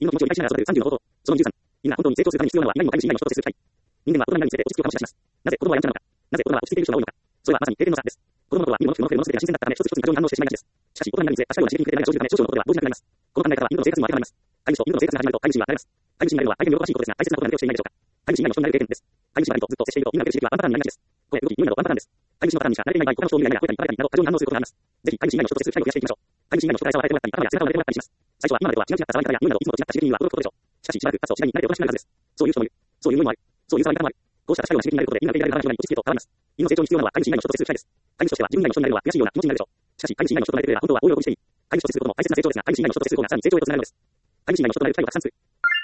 犬の気持ちを理解しながら育てる30の方法。その23、犬が本当に成長するために必要なのは何も他にも信頼の人と接する機会。人間は大人になるにつれて落ち着きを醸し出します。なぜ子供はやんちゃなのか。なぜ子供は落ち着いている人が多いのか。それはまさに経験の差です。子供の頃は見るもの、聞くもの、触れるものすべてが新鮮だったため、一つ一つに過剰に反応してしまいがちです。しかし、大人になるにつれ、多少の刺激に触れる何が生じるため、少々のことでは動じなくなります。この考え方は犬の生活にも当てはまります。飼い主と犬の生活が始まると、飼い主には離れます。飼い主になるのは相手に喜ばしいことですが、大切なことは何をしていないでしょうか。飼い主以外の人になる経験です。飼い主以外の人とずっと接していると、犬が受ける刺激はワンパターンになりがちです。声、動き、匂いなどワンパターンです。飼い主のパターンにしか慣れていない場合、他の人を見る目が吠えたり、食べたりなど過剰に反応することがあります。ぜひ飼い主以外の人と接する機会を増やしていきましょう。飼い主以外の人から餌を与えてもらったり、頭や背中を撫でてもらったりします。最初は今までとは違う違った触り方や匂いなどいつもと違った刺激には驚くことでしょう。しかししばらく経つと次第に慣れておとなしくなるはずです。そういう人もいる。そういう匂いもある。そういう触り方もある。こうした多種多様な刺激になることで犬が受け入れられる環境が落ち着きへと変わります。犬の成長に必要なのは飼い主以外の人と接する機会です。飼い主としては自分以外の人になるのは悔しいような気持ちになるでしょう。しかし飼い主以外の人となれてくれば本当は大喜びしていい。飼い主と接することも大切な成長ですが、飼い主以外の人と接する方がさらに成長へとつながるのです。飼い主以外の人となる機会をたくさん作る。